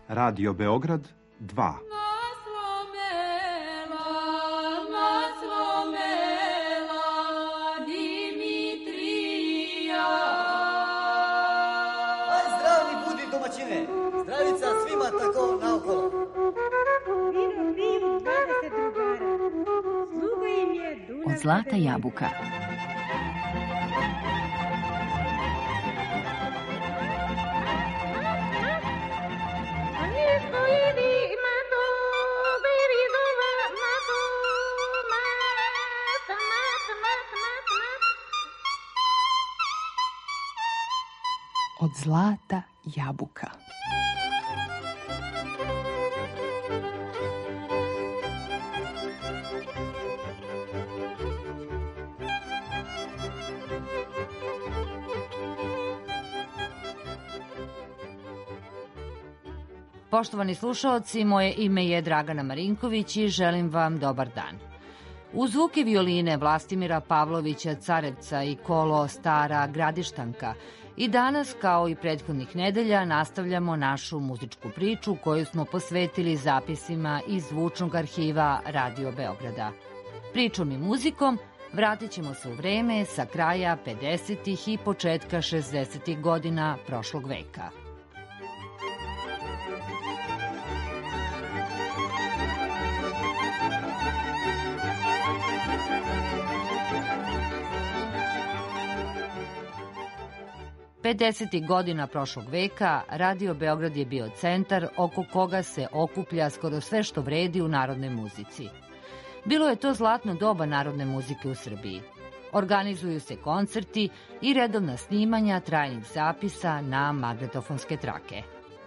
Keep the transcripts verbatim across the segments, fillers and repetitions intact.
Radio Beograd dva. Zdravica svima tako naokolo. Vino pivu dvadeset drugara. Slugo im je Dunav. Od zlata jabuka. Od zlata jabuka. Poštovani slušaoci, moje ime je Dragana Marinković i želim vam dobar dan. Uz zvuke violine Vlastimira Pavlovića Carevca i kolo Stara Gradištanka i danas, kao i prethodnih nedelja, nastavljamo našu muzičku priču koju smo posvetili zapisima iz zvučnog arhiva Radio Beograda. Pričom i muzikom vratit ćemo se u vreme sa kraja pedesetih i početka šezdesetih godina prošlog veka. pedesetih godina prošlog veka Radio Beograd je bio centar oko koga se okuplja skoro sve što vredi u narodnoj muzici. Bilo je to zlatno doba narodne muzike u Srbiji. Organizuju se koncerti i redovna snimanja trajnih zapisa na magnetofonske trake.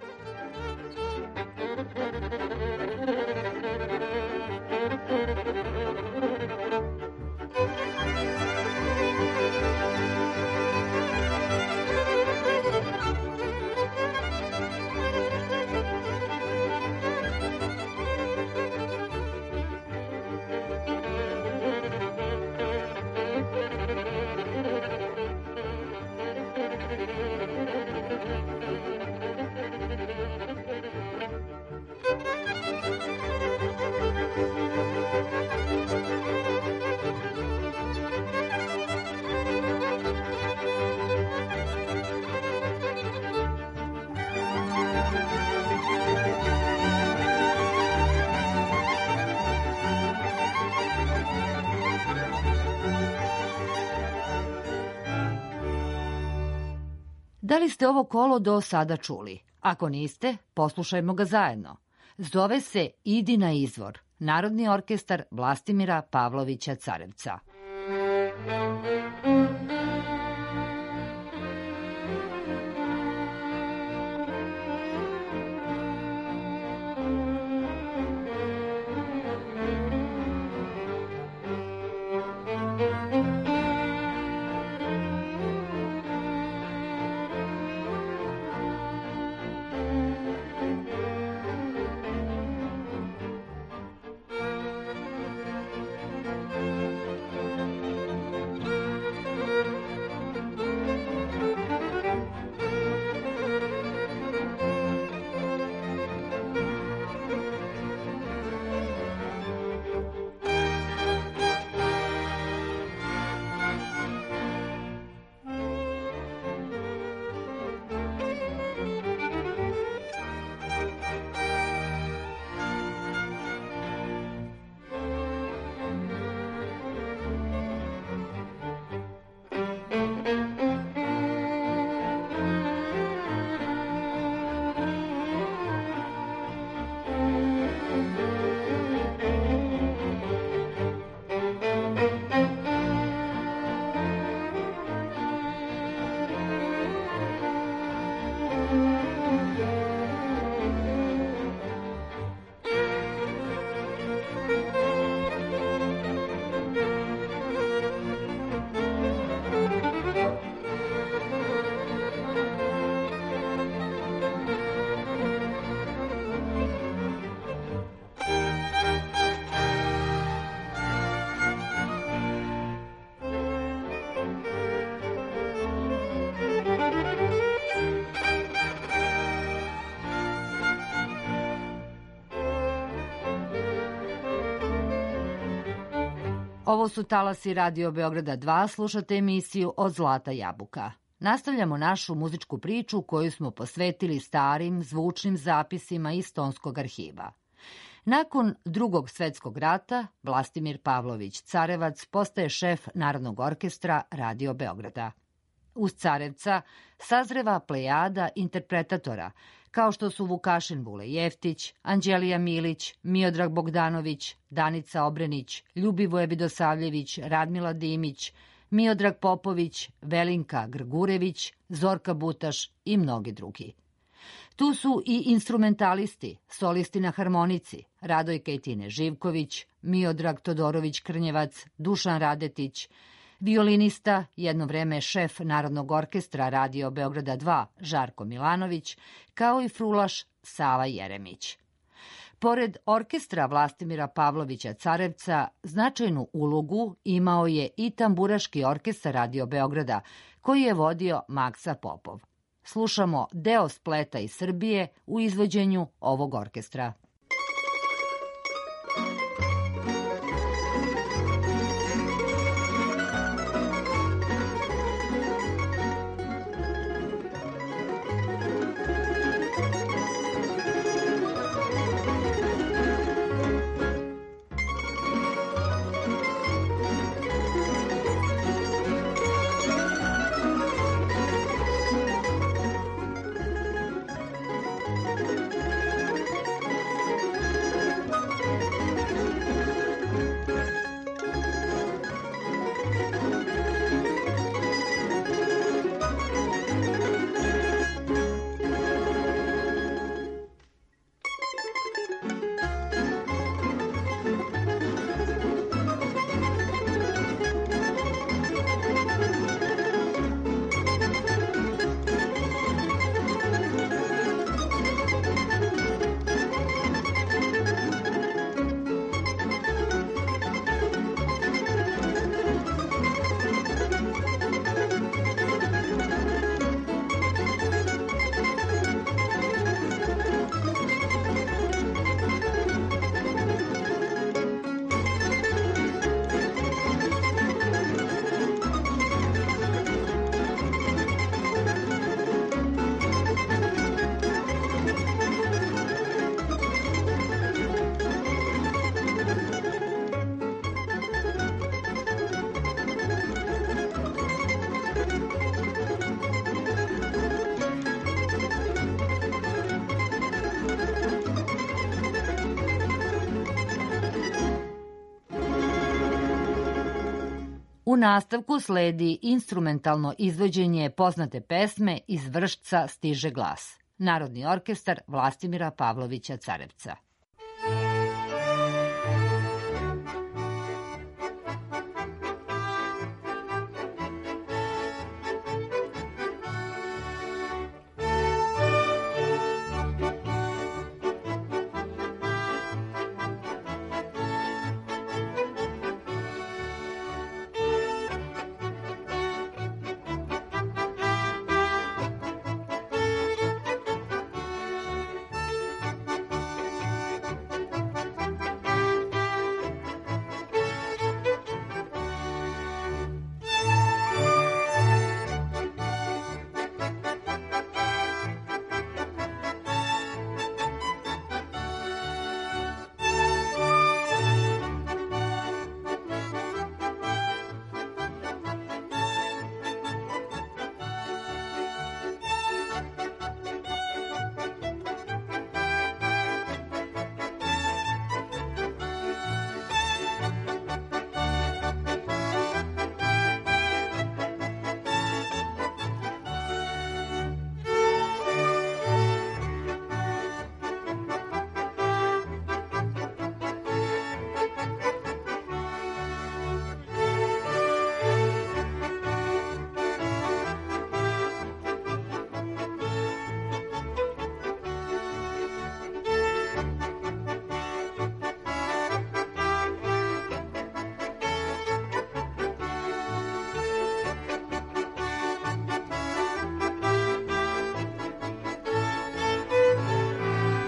Da li ste ovo kolo do sada čuli? Ako niste, poslušajmo ga zajedno. Zove se Idi na izvor, Narodni orkestar Vlastimira Pavlovića Carevca. Ovo su talasi Radio Beograda dva, slušate emisiju Od zlata jabuka. Nastavljamo našu muzičku priču koju smo posvetili starim zvučnim zapisima iz Tonskog arhiva. Nakon Drugog svetskog rata, Vlastimir Pavlović Carevac postaje šef Narodnog orkestra Radio Beograda. Uz Carevca sazreva plejada interpretatora, kao što su Vukašin Vule Jeftić, Anđelija Milić, Miodrag Bogdanović, Danica Obrenić, Ljubivoje Vidosavljević, Radmila Dimić, Miodrag Popović, Velinka Grgurević, Zorka Butaš i mnogi drugi. Tu su i instrumentalisti, solisti na harmonici, Radojka i Tine Živković, Miodrag Todorović Krnjevac, Dušan Radetić, violinista, jedno vreme šef Narodnog orkestra Radio Beograda dva, Žarko Milanović, kao i frulaš Sava Jeremić. Pored orkestra Vlastimira Pavlovića Carevca, značajnu ulogu imao je i tamburaški orkestar Radio Beograda, koji je vodio Maksa Popov. Slušamo deo spleta iz Srbije u izvođenju ovog orkestra. U nastavku sledi instrumentalno izvođenje poznate pesme Iz Vršca stiže glas. Narodni orkestar Vlastimira Pavlovića Carevca.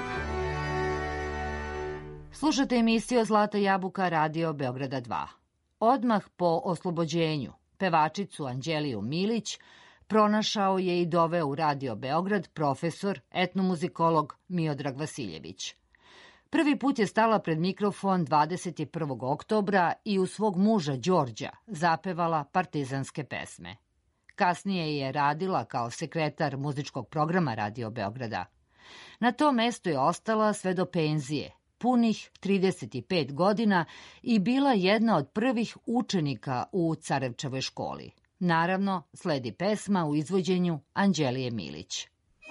Slušate emisiju Zlata jabuka Radio Beograda dva. Odmah po oslobođenju pevačicu Anđeliju Milić pronašao je i doveo u Radio Beograd profesor, etnomuzikolog Miodrag Vasiljević. Prvi put je stala pred mikrofon dvadeset prvog oktobra i uz svog muža Đorđa zapevala partizanske pesme. Kasnije je radila kao sekretar muzičkog programa Radio Beograda. Na to mesto je ostala sve do penzije, punih trideset pet godina i bila jedna od prvih učenika u Carevčevoj školi. Naravno, sledi pesma u izvođenju Anđelije Milić.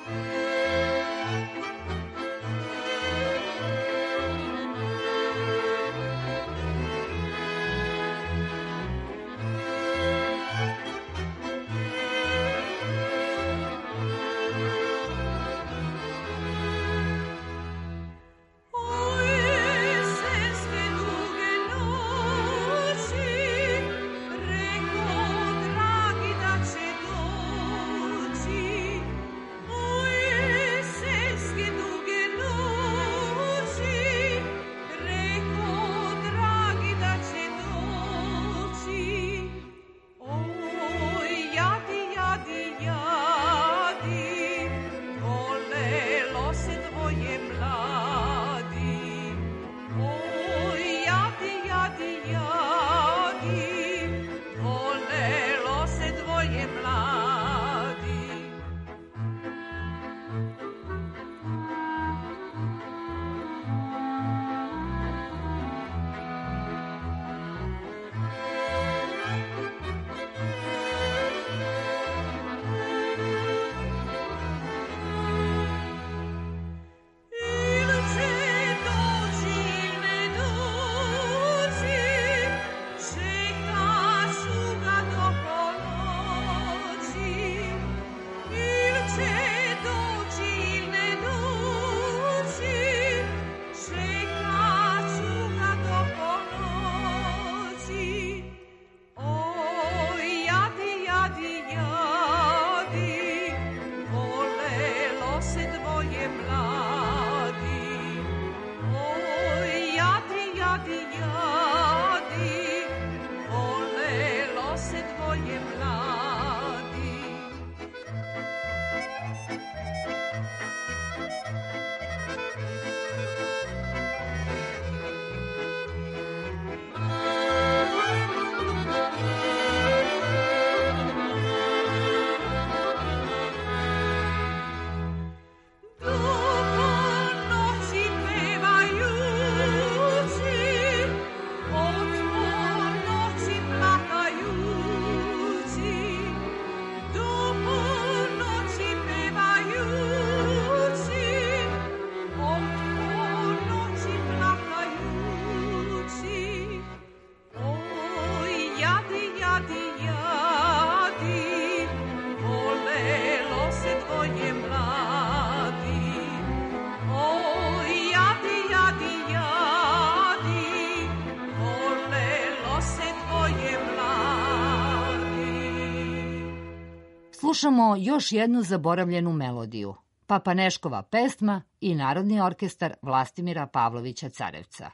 Slušamo još jednu zaboravljenu melodiju, Papaneškova pesma i Narodni orkestar Vlastimira Pavlovića Carevca.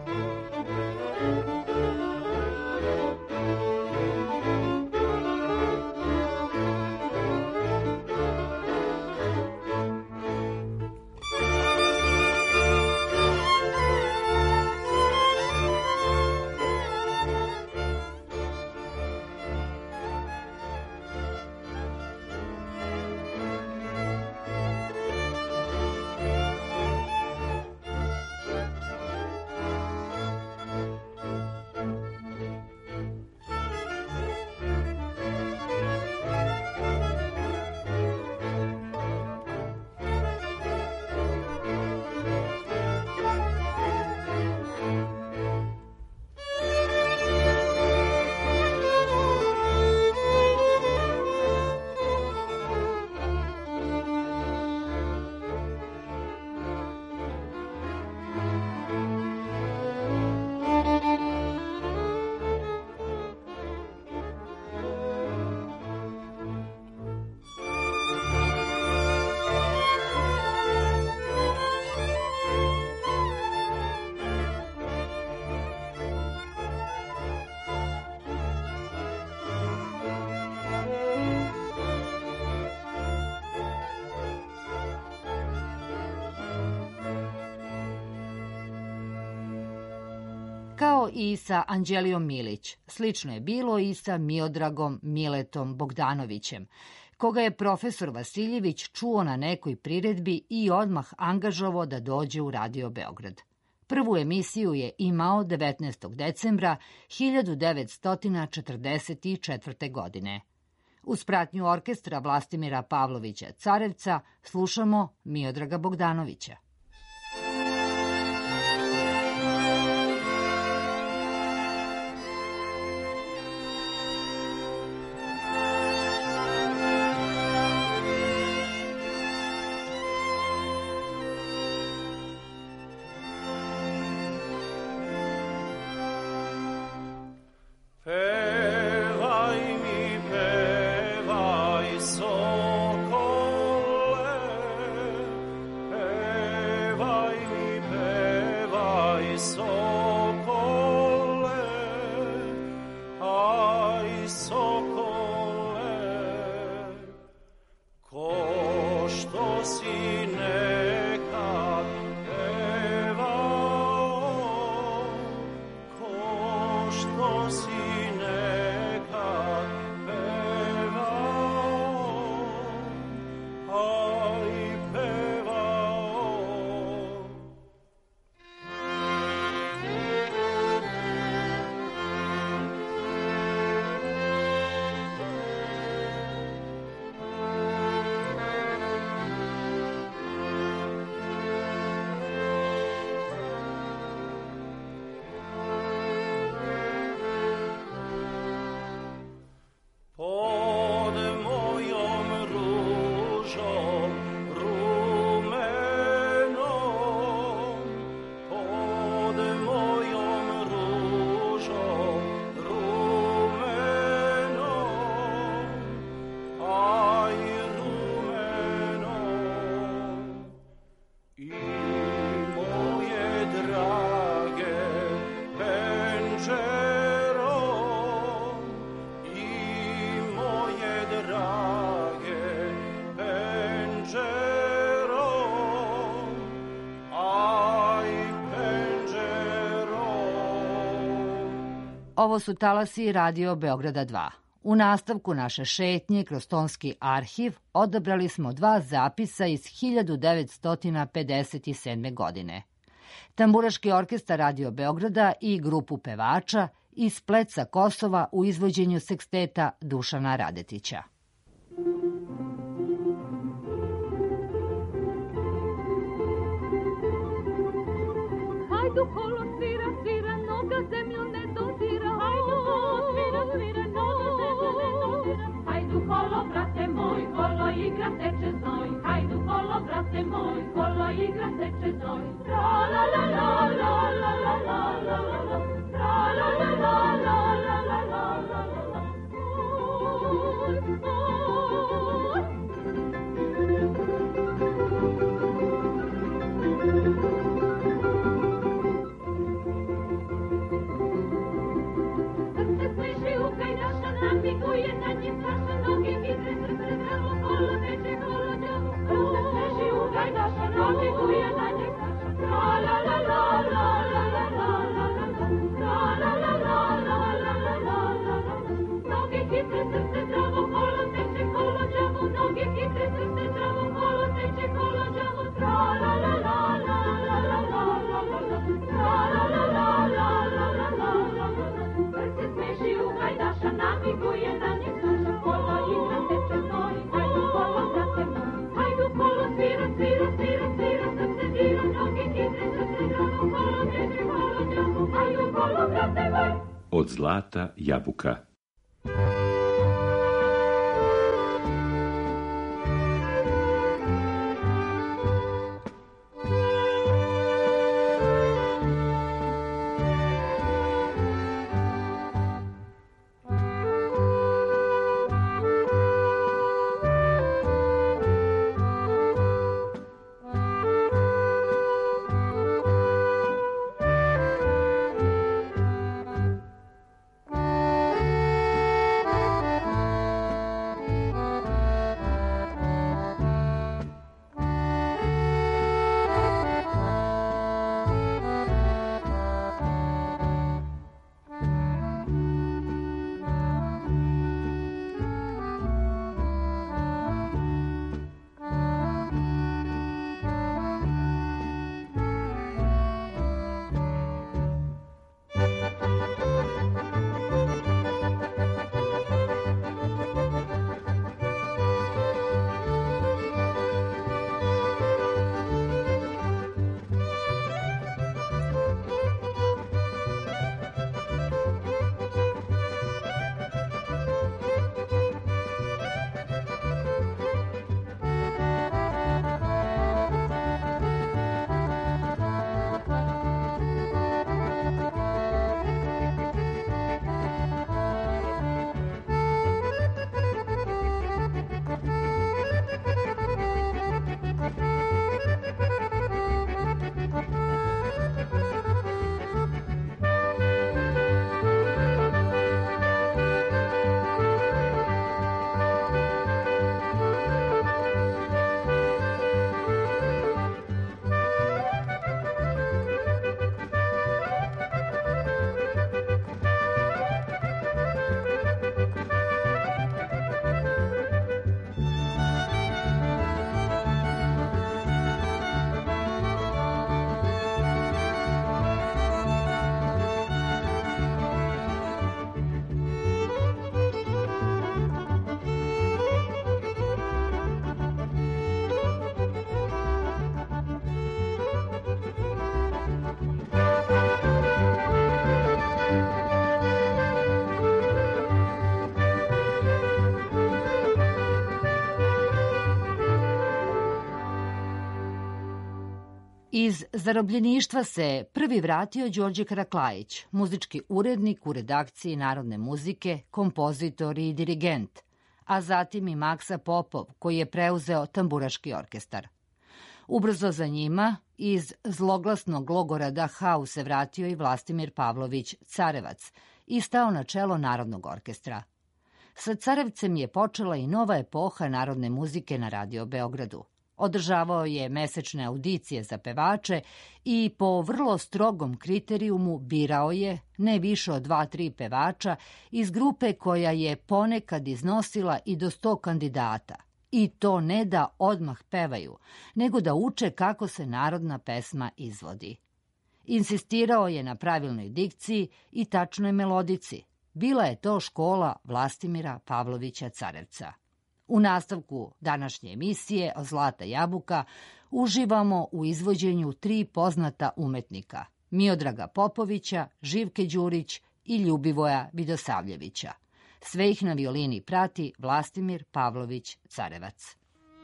Thank you. Kao i sa Anđelijom Milić, slično je bilo i sa Miodragom Miletom Bogdanovićem, koga je profesor Vasiljević čuo na nekoj priredbi i odmah angažovao da dođe u Radio Beograd. Prvu emisiju je imao devetnaestog decembra hiljadu devetsto četrdeset četvrte. godine. Uz pratnju orkestra Vlastimira Pavlovića Carevca slušamo Miodraga Bogdanovića. Ovo su talasi Radio Beograda dva. U nastavku naše šetnje kroz tonski arhiv odabrali smo dva zapisa iz hiljadu devetsto pedeset sedme. godine. Tamburaški orkestar Radio Beograda i grupu pevača iz Pleca Kosova u izvođenju seksteta Dušana Radetića. Hajdu kolo svira, svira, noga zemlju ne dozira. Hajdu kolo svira, svira, noga zemlju ne dozira. Hajdu kolo, brate moj, kolo igra teče znoj. Hajdu kolo, brate moj, kolo igra teče znoj. Tra la la la la la la la la la la. Tra la la la la la la la la la. Oj, oj. Namiguje na njim strašne noge, hitre srce zdravo, kolo teče, kolo đavo. Srce sveži u gajdaša, namiguje na njim strašne. Tra la la la la la la la la la la. Tra la la la la la la la la la. Noge hitre, srce zdravo, kolo teče, kolo đavo. Noge hitre, srce zdravo, kolo teče, kolo đavo. Tra la la la la la la la la la la. Tra la la la la la la la la la. Srce sveži u gajdaša, namiguje na njih strašan, kolo igra teče znoj. Hajdu kolo, brate moj, hajdu kolo, svira, svira, svira, svira, srce dira, noge hitre, srce zdravo, kolo teče, kolo đavo. Hajdu kolo, brate moj. Od zlata jabuka. Thank you. Iz zarobljeništva se prvi vratio Đorđe Karaklajić, muzički urednik u redakciji Narodne muzike, kompozitor i dirigent, a zatim i Maksa Popov, koji je preuzeo tamburaški orkestar. Ubrzo za njima iz zloglasnog logora Dachau se vratio i Vlastimir Pavlović Carevac i stao na čelo Narodnog orkestra. Sa Carevcem je počela i nova epoha narodne muzike na Radio Beogradu. Održavao je mesečne audicije za pevače i po vrlo strogom kriterijumu birao je ne više od dva, tri pevača iz grupe koja je ponekad iznosila i do sto kandidata. I to ne da odmah pevaju, nego da uče kako se narodna pesma izvodi. Insistirao je na pravilnoj dikciji i tačnoj melodici. Bila je to škola Vlastimira Pavlovića Carevca. U nastavku današnje emisije o Zlata jabuka uživamo u izvođenju tri poznata umetnika – Miodraga Popovića, Živke Đurić i Ljubivoja Vidosavljevića. Sve ih na violini prati Vlastimir Pavlović Carevac.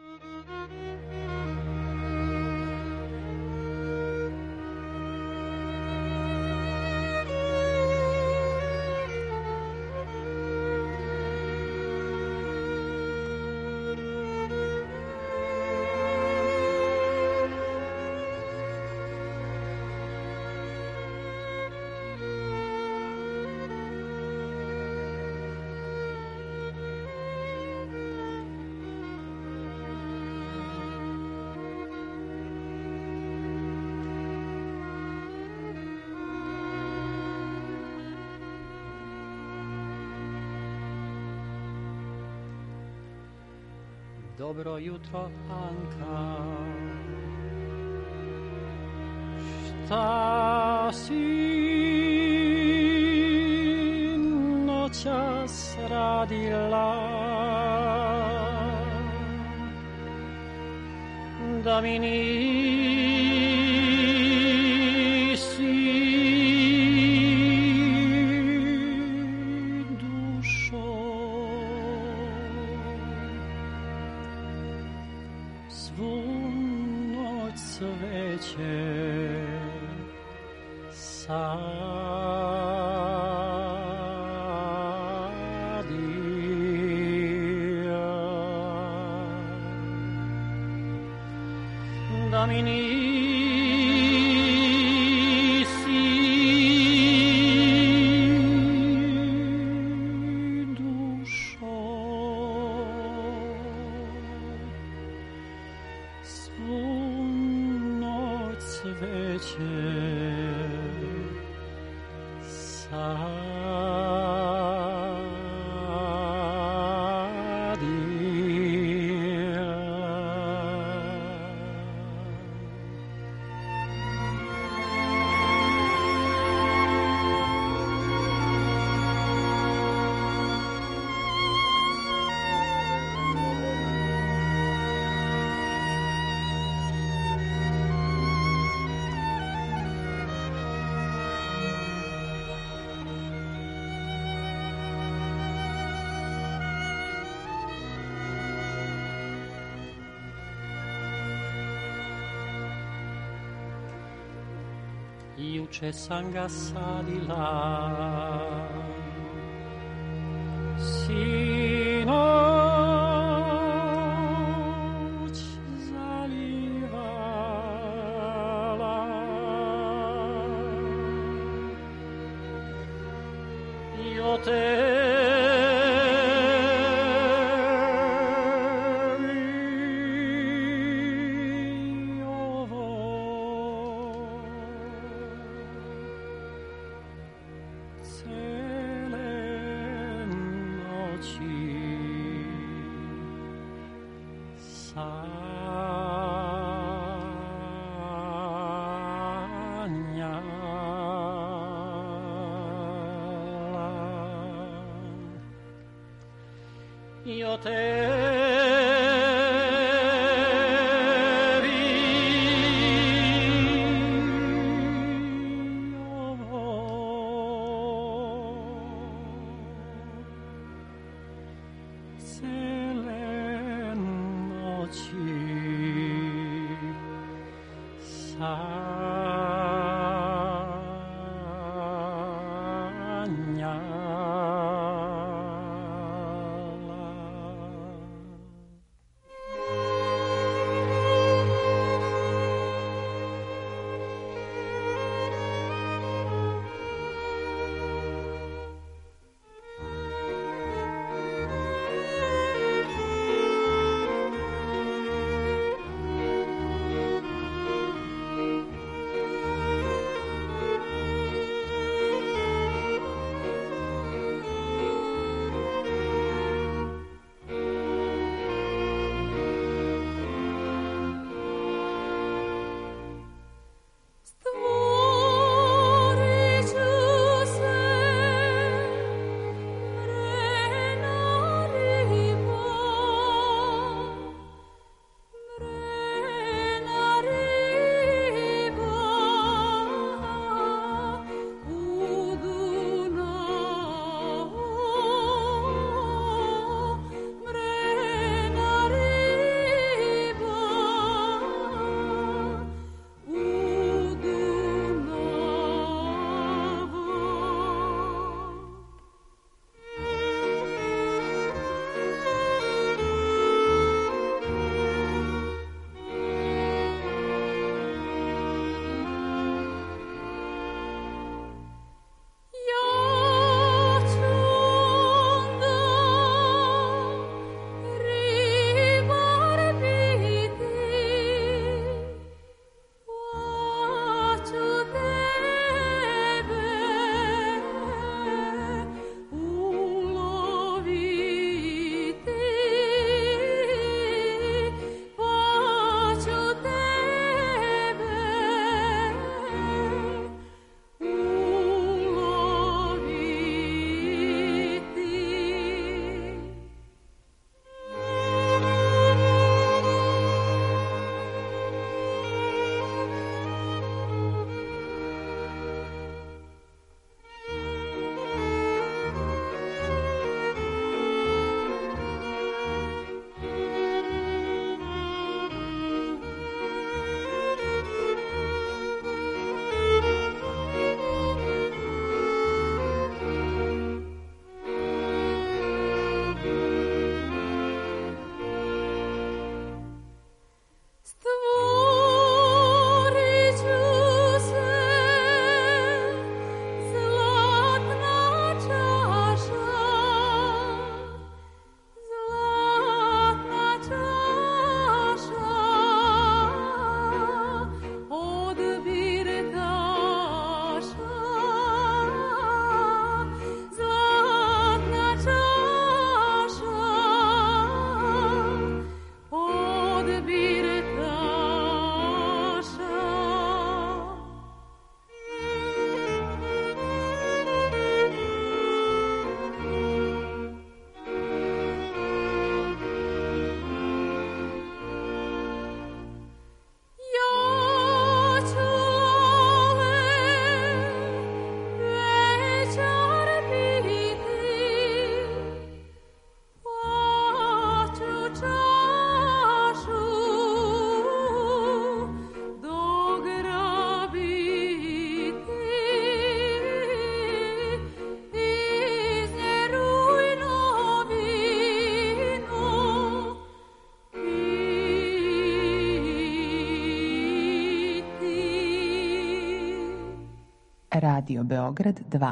Dobro jutro, Anka. Šta si noćas radila? Da mi da mi nisi dušo svu noć cveće juče sam ga sadila, sinoć zalivala i o tebi i o tebi ovo cele noći sa Radio Beograd dva.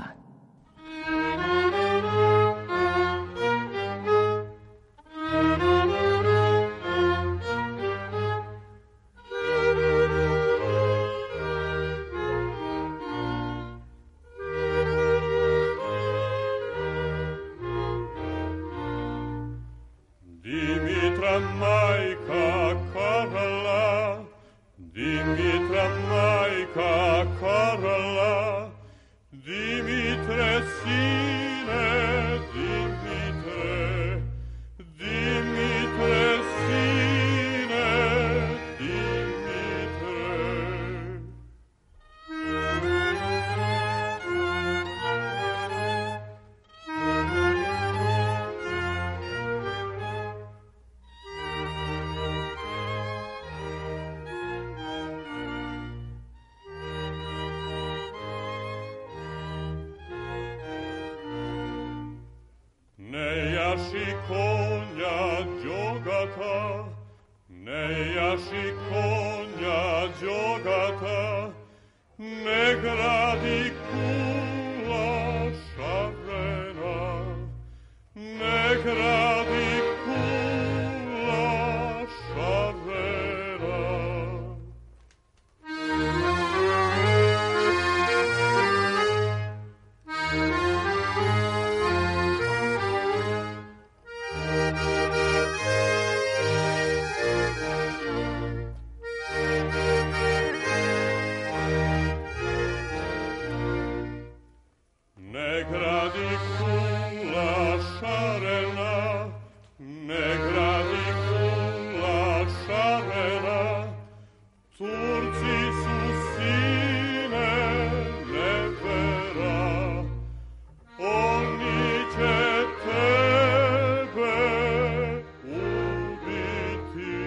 Dimitra majka Karla, Dimitra majka Karla, Dimitre sine, Dimitre, Dimitre sine, Dimitre. Ne jaši konja đogata, ne jaši konja đogata, ne gradi kula šarena, ne gradi kula šarena. Ne gradi kula šarena, ne gradi kula šarena, Turci su sine nevera, oni će tebe ubiti.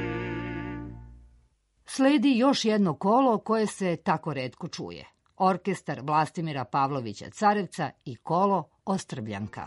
Sledi još jedno kolo koje se tako retko čuje. Orkestar Vlastimira Pavlovića Carevca i kolo Ostrbljanka.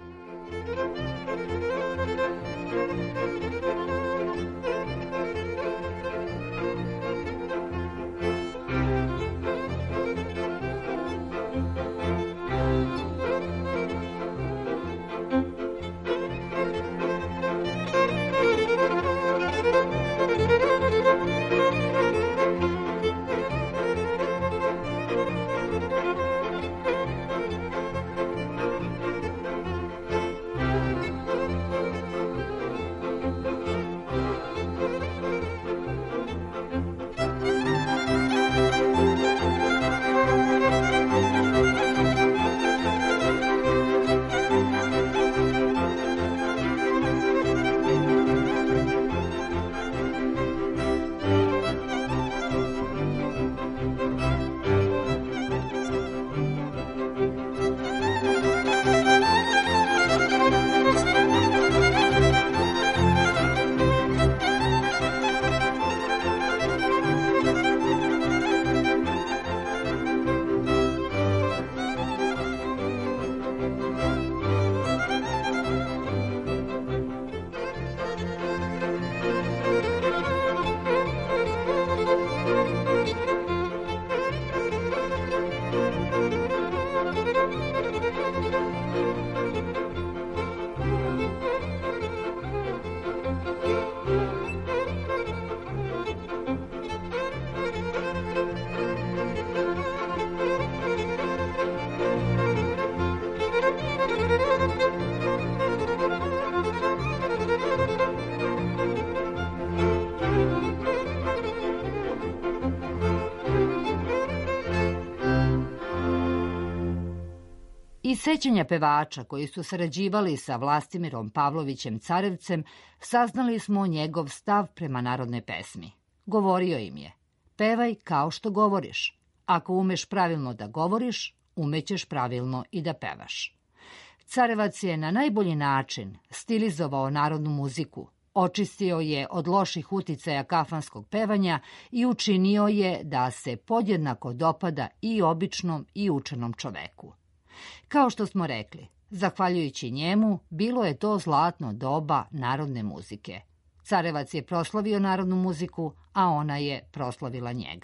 Iz sećanja pevača koji su sarađivali sa Vlastimirom Pavlovićem Carevcem saznali smo njegov stav prema narodnoj pesmi. Govorio im je: pevaj kao što govoriš. Ako umeš pravilno da govoriš, umećeš pravilno i da pevaš. Carevac je na najbolji način stilizovao narodnu muziku, očistio je od loših uticaja kafanskog pevanja i učinio je da se podjednako dopada i običnom i učenom čoveku. Kao što smo rekli, zahvaljujući njemu, bilo je to zlatno doba narodne muzike. Carevac je proslavio narodnu muziku, a ona je proslavila njega.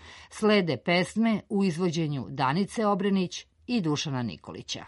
Slede pesme u izvođenju Danice Obrenić i Dušana Nikolića.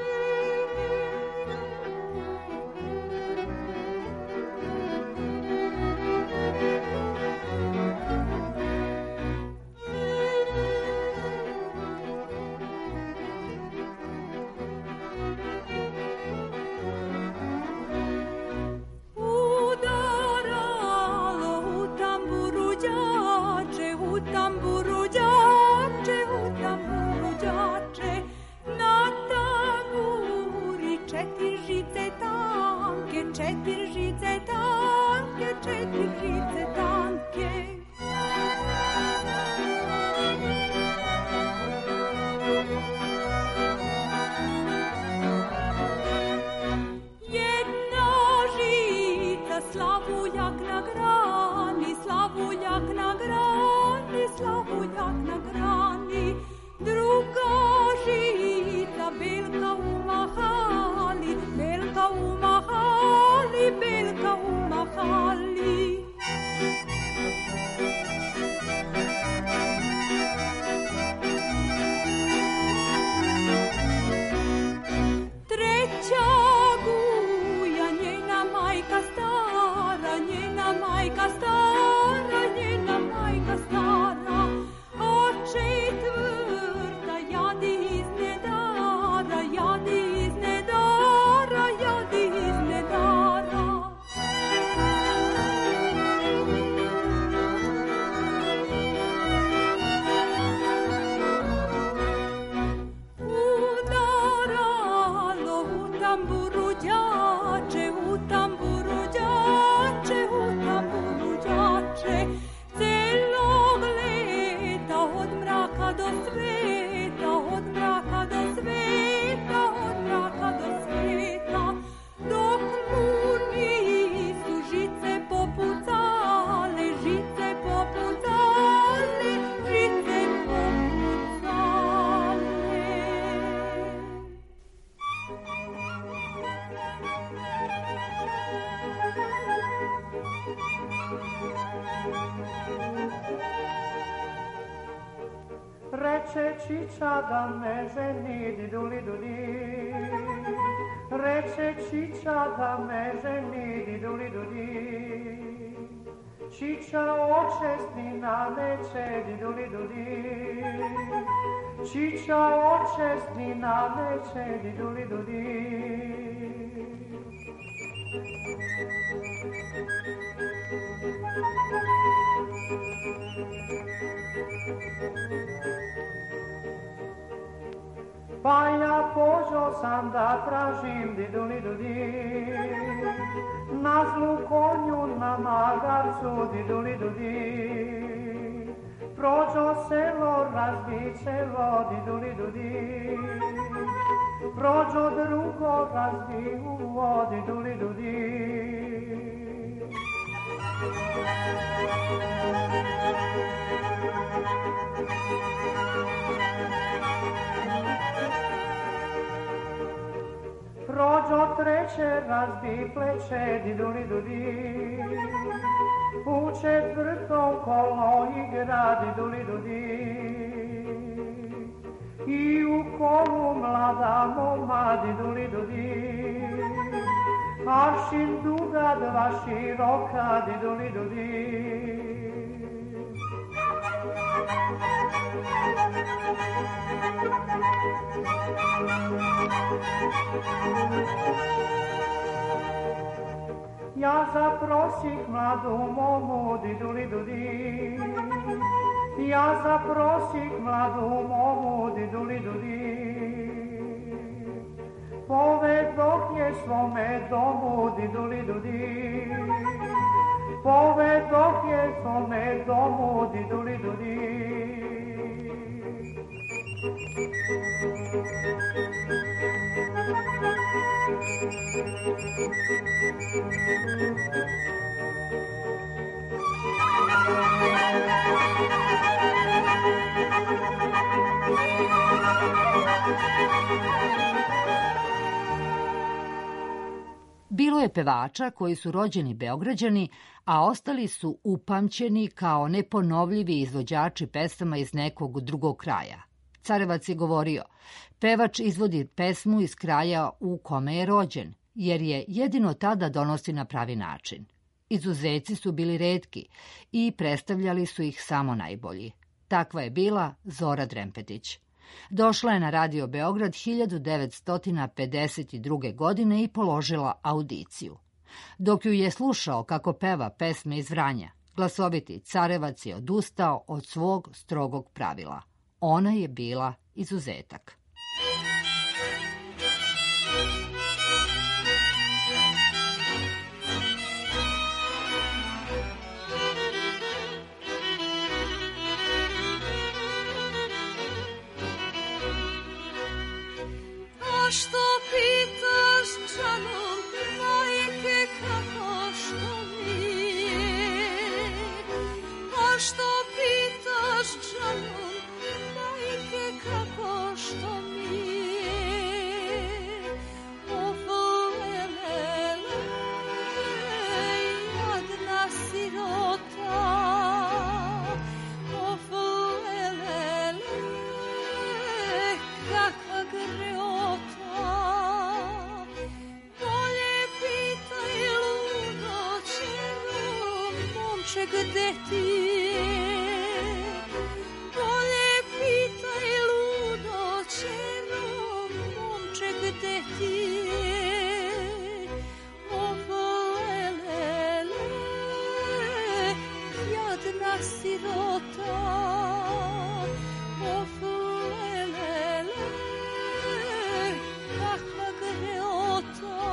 Reče čiča da me ženi, diduli dudi. Reče čiča da me ženi, diduli dudi. Čiča očesti nameće, diduli dudi. Čiča očesti nameće, diduli dudi. Pa ja pođo sam da tražim, diduli dudi, na zlu konju na magarcu, diduli dudi. Prođo selo, razbi selo, diduli dudi. Prođo drugo, razbi uvo, diduli dudi. Prođo treće, razbi pleće, diduli dudi. U četvrtom kolo igra, diduli dudi. I u kolu mlada moma, diduli dudi. Aršin duga, dva široka, diduli dudi. Ja zaprosih mladu momu, diduli dudi. Ja zaprosih mladu momu, diduli dudi. Povedoh je svome domu, diduli dudi. Povedoh je svome domu, diduli dudi. Bilo je pevača koji su rođeni Beograđani, a ostali su upamćeni kao neponovljivi izvođači pesama iz nekog drugog kraja. Carevac je govorio, pevač izvodi pesmu iz kraja u kome je rođen, jer je jedino tada donosi na pravi način. Izuzeci su bili retki i predstavljali su ih samo najbolji. Takva je bila Zora Drempetić. Došla je na Radio Beograd hiljadu devetsto pedeset druge. godine i položila audiciju. Dok ju je slušao kako peva pesme iz Vranja, glasoviti Carevac je odustao od svog strogog pravila. Ona je bila izuzetak. Što pitaš, džano, majke, kako što mi je? A što pitaš, džano, majke, kako što mi je? Ovo lelele, jadna sirota, ovo lelele, kakva greota. Gde ti je? Bolje pitaj ludo čero, momče, gde ti je? Ovo lelele, jadna sirota, ovo lelele, kakva greota.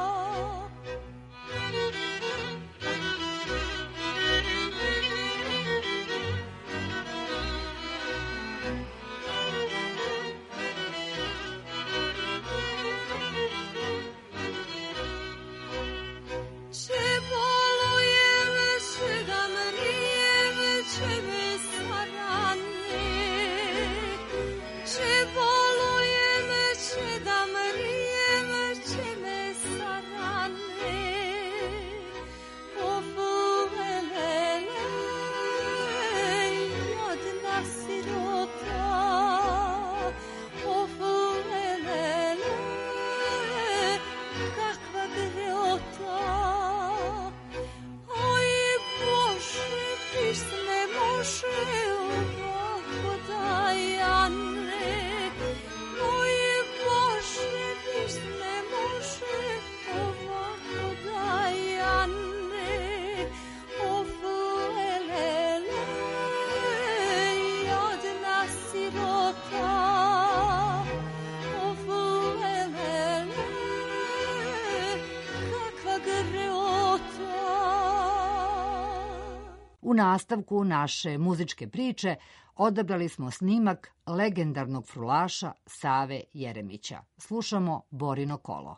U nastavku naše muzičke priče odabrali smo snimak legendarnog frulaša Save Jeremića. Slušamo Borino kolo.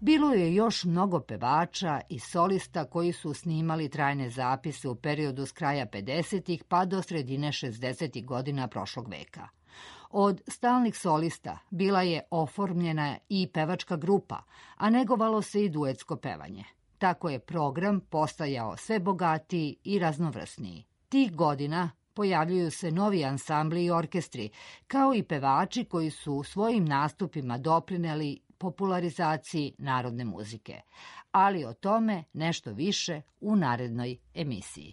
Bilo je još mnogo pevača i solista koji su snimali trajne zapise u periodu s kraja pedesetih pa do sredine šezdesetih godina prošlog veka. Od stalnih solista bila je oformljena i pevačka grupa, a negovalo se i duetsko pevanje. Tako je program postajao sve bogatiji i raznovrsniji. Tih godina pojavljuju se novi ansambli i orkestri, kao i pevači koji su svojim nastupima doprineli popularizaciji narodne muzike. Ali o tome nešto više u narednoj emisiji.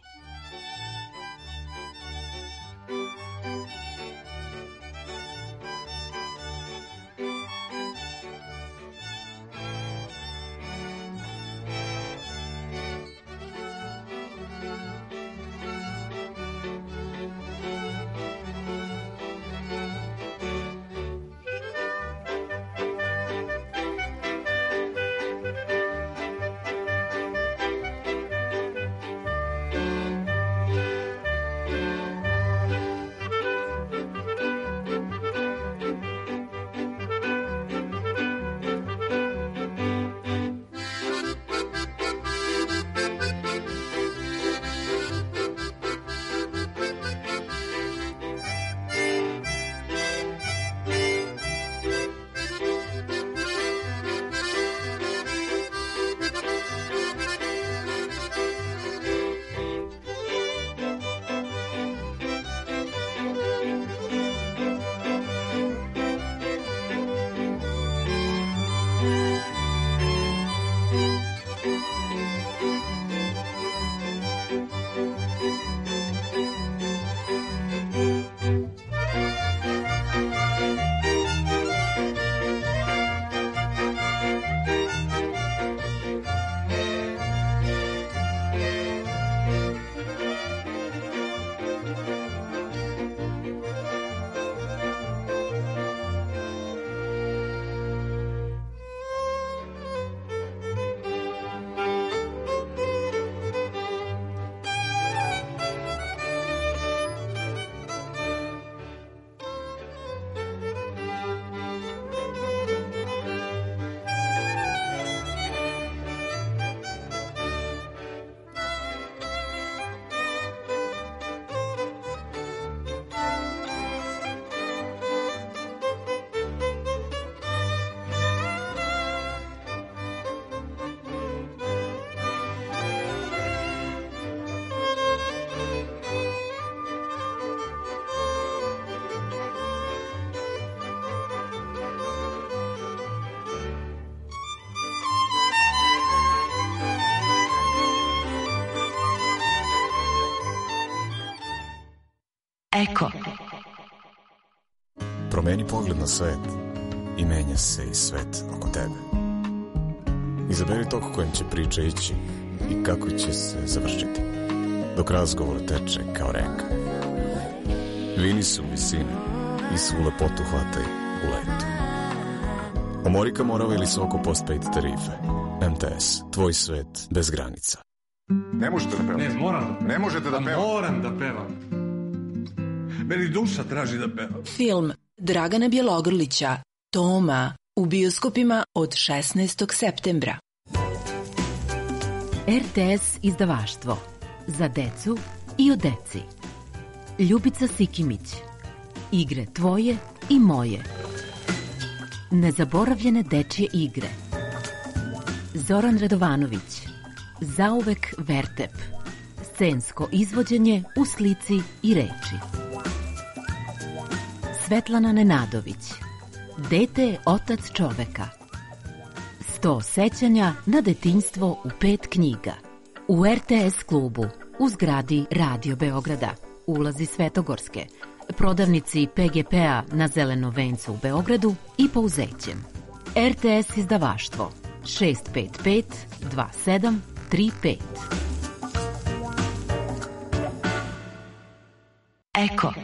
Eko. Promeni pogled na svet i menja se i svet oko tebe. Izaberi tok kojem će priča ići i kako će se završiti, dok razgovor teče kao reka. Vini su visine i svu lepotu hvataj u letu. Omorika Morava ili Soko postpaid tarife. M T S, tvoj svet bez granica. Ne možete da pevate. Ne, moram. Ne možete da pevate. Moram da pevam. Meni duša traži da pevam. Film Dragana Bjelogrlića Toma u bioskopima od šesnaestog septembra. R T S izdavaštvo za decu i o deci. Ljubica Sikimić. Igre tvoje i moje. Nezaboravljene dečje igre. Zoran Radovanović. Zauvek Vertep. Scensko izvođenje u slici i reči. Svetlana Nenadović. Dete je otac čoveka. Sto sećanja na detinjstvo u pet knjiga. U R T S klubu u zgradi Radio Beograda, ulazi Svetogorske, prodavnici P G P-a na Zelenom vencu u Beogradu i Pouzećem. R T S izdavaštvo šest pet pet dva sedam tri pet. Eko.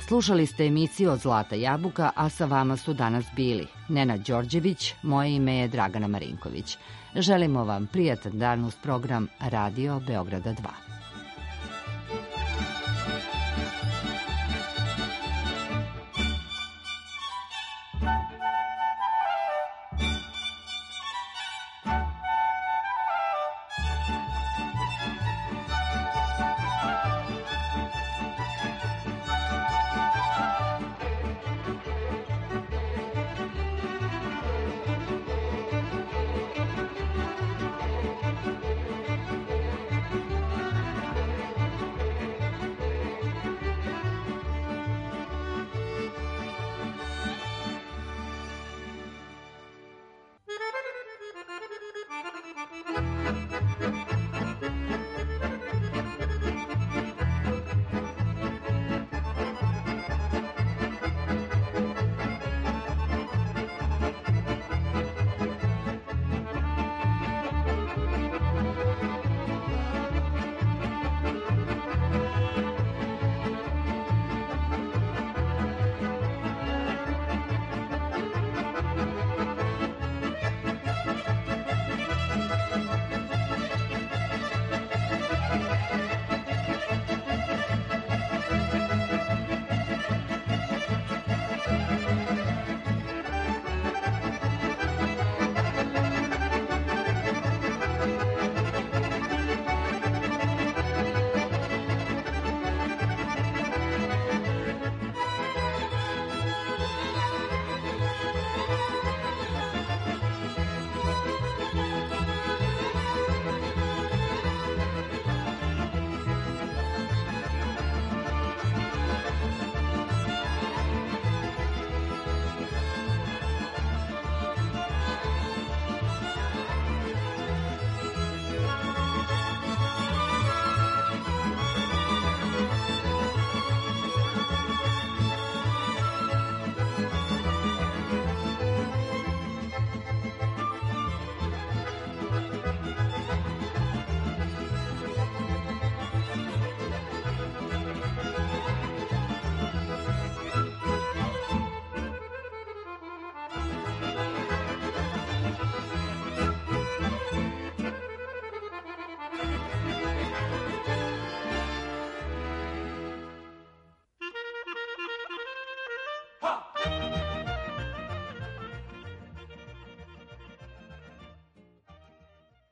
Slušali ste emisiju od Zlata jabuka, a sa vama su danas bili Nenad Đorđević, moje ime je Dragana Marinković. Želimo vam prijatan dan uz program Radio Beograda dva.